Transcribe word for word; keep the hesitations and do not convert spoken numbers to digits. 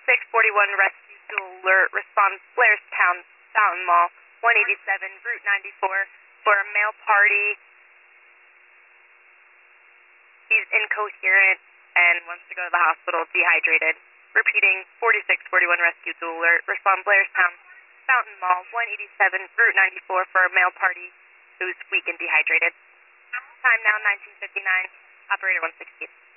forty-six forty-one rescue to alert. Respond Blairstown Fountain Mall, one eighty-seven Route ninety-four for a male party. He's incoherent and wants to go to the hospital, dehydrated. Repeating, forty-six forty-one rescue to alert. Respond Blairstown Fountain Mall, one eighty-seven Route ninety-four for a male party who's weak and dehydrated. Time now nineteen fifty-nine. Operator one sixteen.